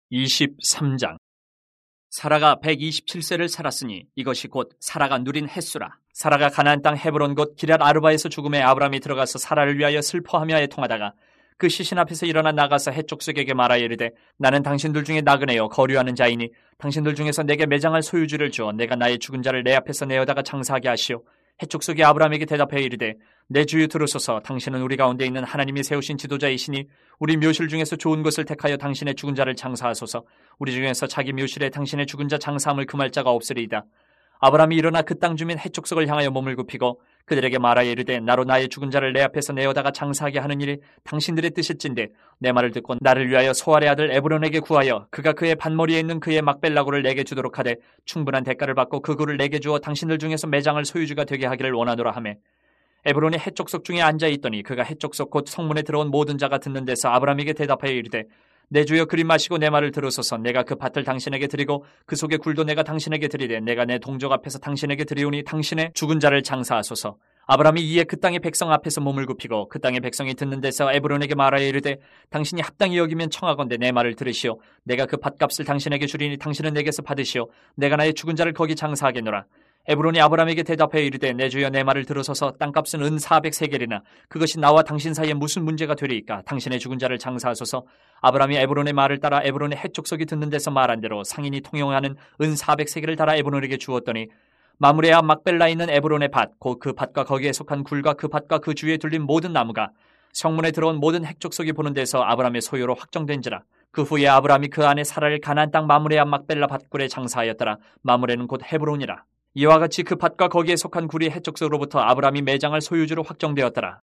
23장. 사라가 127세를 살았으니 이것이 곧 사라가 누린 햇수라. 사라가 가나안 땅 헤브론 곧 기럇 아르바에서 죽음에 아브람이 들어가서 사라를 위하여 슬퍼하며 애통하다가 그 시신 앞에서 일어나 나가서 헷족속에게 말하여 이르되 나는 당신들 중에 나그네요 거류하는 자이니 당신들 중에서 내게 매장할 소유주를 주어 내가 나의 죽은 자를 내 앞에서 내어다가 장사하게 하시오. 헷족속이 아브람에게 대답하여 이르되 내 주여 들으소서. 당신은 우리 가운데 있는 하나님이 세우신 지도자이시니 우리 묘실 중에서 좋은 것을 택하여 당신의 죽은 자를 장사하소서. 우리 중에서 자기 묘실에 당신의 죽은 자 장사함을 금할 자가 없으리이다. 아브람이 일어나 그 땅 주민 헷족속을 향하여 몸을 굽히고 그들에게 말하여 이르되 나로 나의 죽은 자를 내 앞에서 내어다가 장사하게 하는 일이 당신들의 뜻일진데 내 말을 듣고 나를 위하여 소알의 아들 에브론에게 구하여 그가 그의 반머리에 있는 그의 막벨라고를 내게 주도록 하되 충분한 대가를 받고 그 굴을 내게 주어 당신들 중에서 매장을 소유주가 되게 하기를 원하노라 하매 에브론이 헷족속 중에 앉아있더니 그가 헷족속 곧 성문에 들어온 모든 자가 듣는 데서 아브람에게 대답하여 이르되 내 주여 그리 마시고 내 말을 들으소서. 내가 그 밭을 당신에게 드리고 그 속의 굴도 내가 당신에게 드리되 내가 내 동족 앞에서 당신에게 드리오니 당신의 죽은 자를 장사하소서. 아브람이 이에 그 땅의 백성 앞에서 몸을 굽히고 그 땅의 백성이 듣는 데서 에브론에게 말하여 이르되 당신이 합당히 여기면 청하건대 내 말을 들으시오. 내가 그 밭값을 당신에게 주리니 당신은 내게서 받으시오. 내가 나의 죽은 자를 거기 장사하겠노라. 에브론이 아브람에게 대답하여 이르되 내 주여 내 말을 들으소서. 땅값은 은 400세겔이나 그것이 나와 당신 사이에 무슨 문제가 되리이까. 당신의 죽은 자를 장사하소서. 아브람이 에브론의 말을 따라 에브론의 헷족속이 듣는 데서 말한 대로 상인이 통용하는 은 400세겔을 달아 에브론에게 주었더니 마므레 앞 막벨라에 있는 에브론의 밭 곧 그 밭과 거기에 속한 굴과 그 밭과 그 주위에 둘린 모든 나무가 성문에 들어온 모든 헷족속이 보는 데서 아브람의 소유로 확정된지라. 그 후에 아브람이 그 안에 사라를 가나안 땅 마므레 앞 막벨라 밭굴에 장사하였더라. 마므레는 곧 헤브론이라. 이와 같이 그 밭과 거기에 속한 굴이 헷족속으로부터 아브람이 매장할 소유주로 확정되었더라.